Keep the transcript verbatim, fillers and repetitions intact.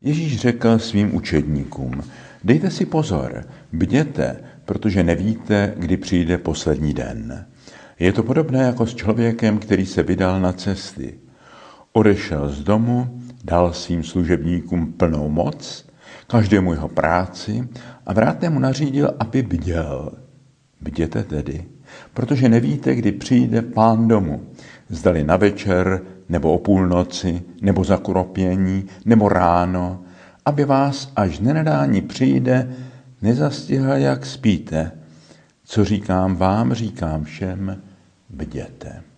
Ježíš řekl svým učedníkům: Dejte si pozor, bděte, protože nevíte, kdy přijde poslední den. Je to podobné jako s člověkem, který se vydal na cesty. Odešel z domu, dal svým služebníkům plnou moc, každému jeho práci a vrátné mu nařídil, aby bděl. Bděte tedy, protože nevíte, kdy přijde Pán domu, zdali na večer, nebo o půlnoci, nebo za kuropění, nebo ráno, aby vás, až nenadání přijde, nezastihl, jak spíte. Co říkám vám, říkám všem, bděte.